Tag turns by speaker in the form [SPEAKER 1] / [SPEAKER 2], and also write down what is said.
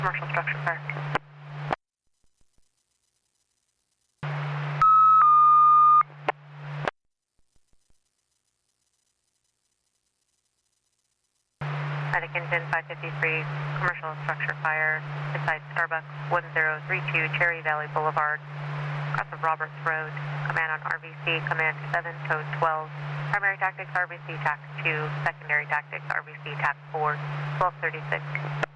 [SPEAKER 1] Commercial structure fire. Vatican 553, commercial structure fire beside Starbucks, 1032 Cherry Valley Boulevard, across of Roberts Road. Command on RVC, command 7, code 12. Primary tactics, RVC, TAC 2. Secondary tactics, RVC, TAC 4, 1236.